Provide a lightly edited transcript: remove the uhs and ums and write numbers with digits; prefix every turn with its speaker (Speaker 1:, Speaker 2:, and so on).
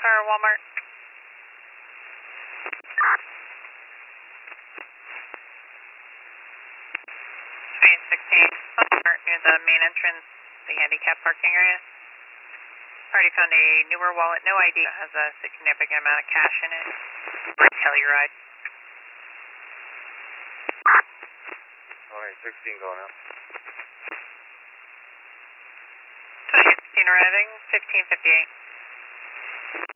Speaker 1: car, Walmart. Train 16, Walmart near the main entrance, the handicap parking area. Already found a newer wallet, no ID, has a significant amount of cash in it. Telluride.
Speaker 2: Alright, 16 going out.
Speaker 1: 16 arriving, 1558.